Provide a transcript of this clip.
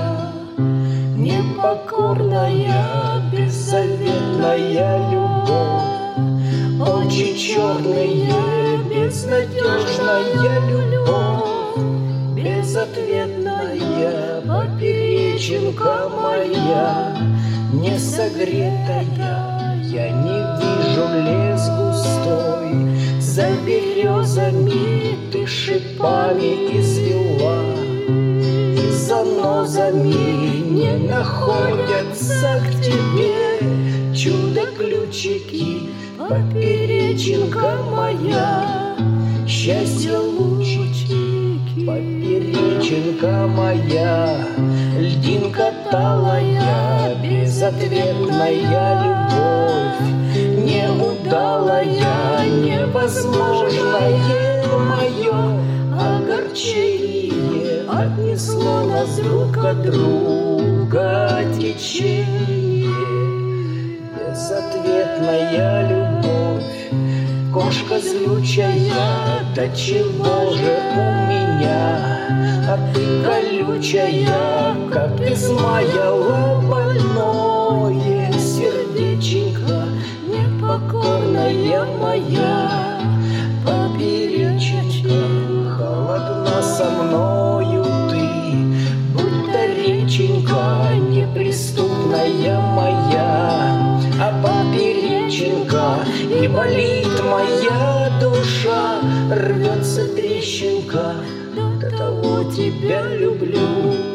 моя, непокорная, беззаветная любовь. Очи черные, безнадежная любовь, безответная поперечинка моя, не согретая, я не вижу лес густой, за березами ты шипами извела, и занозами не находятся к тебе чудо-ключики, поперечинка моя, счастье лучики, поперечинка моя, льдинка талая, безответная любовь, неудалая, невозможное мое огорчение отнесло нас друг от друга течение. Безответная любовь, кошка злючая, до чего же у меня, а ты колючая, как измаяло больное сердеченько, непокорная моя поперечинка. Холодна со мною ты, будто реченька неприступная моя, а поперечинка, и болит моя душа, рвется трещинка, до того тебя люблю.